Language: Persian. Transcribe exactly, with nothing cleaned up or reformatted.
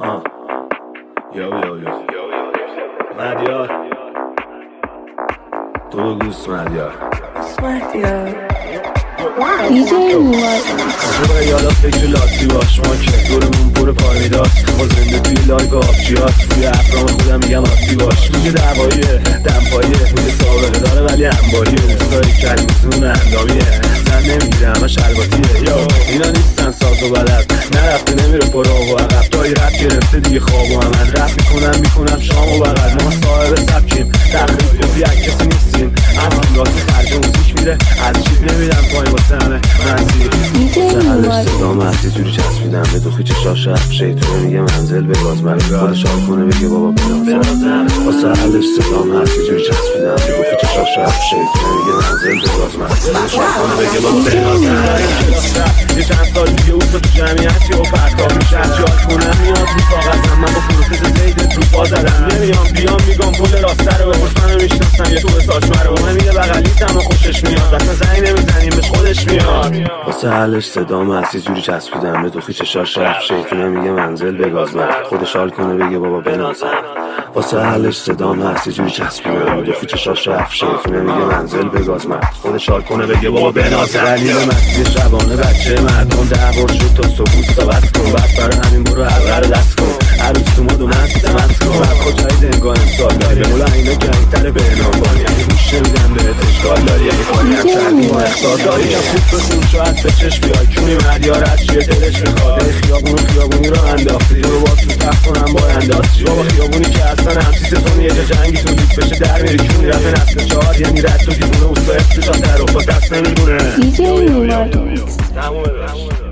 آه یو یو یو مدیار تو گوست مدیار مدیار دیجی مواد تو یالا فکر لاتی باش ما که دورمون پر پارمیداست ما زنده توی لایف آبجیات توی افرام خودم میگم آتی باش میگه دواییه دمپاییه میگه سابقه داره ولی انباریه دوستایی کلمیزون اندامیه زن نمیگیره همه شلباتیه یا اینا نیستن ساز و بلد نرفته نمیره پر آب و عقب تایی رب گرفته دیگه خواب و عمل رب میکنم میکنم شام و بغل ما صاحب سبکیم تخریب کسی یک کسی نیستیم از راستی خرج موزیک میره از چیز نمیدم پای واسه همه منزی سهلش صدا محضی جوری چسبیدم به دوخی چشاش رفت شیطونه میگه منزل به گاز من خودش حال کنه بگه بابا بنازم واسه حلش صدا محضی جوری چسبیدم به دوخی چشاش رفت شیطونه میگه منزل به گاز من خودش حال کنه بگه بابا بنازم یه چند سال دیگه اوستا تو جمعیتی و پرتاب میشه جال کنم میاد رو کاغذم من با پروسس زیده تو پا زدم نمیام بیام میگم پول راسته رو بپرس منو میشناسم یه تو به ساچمه رو من میگه بغلیتم و خوشش میاد اصلا زنگ نمیزنیم بهش خودش میاد واسه حلش صدام هست یه جوری چسبیدم به دوخی چشاش رفت شیطونه میگه منزل به گاز من خودش حال کنه بگه بابا بنازم واسه حلش صدام هست یه جوری چسبیدم به دوخی چشاش رفت شیطونه میگه منزل به گاز من خودش حال کنه بگه بابا بنازم دلیل مستی شبانه بچه مردم دعوار شد تا صبح صحبت کن بعد برای همین برو اول دست کن عروس تو مد و مست مست کن بعد خود انگاه امسال داری به مولا اینو گنگتر به نامبانی اگه گوش نمیدن بهت اشکال داری اگه کاری هم کردی ما اختار داری که خوب بسون شاید به چشم بیای کونی مدیار از چیه دلش میخواد خیابون خیابونی رو انداختی تو رو باز تو تخت کنم با انداز بابا خیابونی که اصلا همسیستون یه جا جنگی تو لیک بشه در میری کونی رفت نسل چهار یعنی رد تو دیوونه اوستا افتشا در افتاد دست نمیدونه دیجی مواد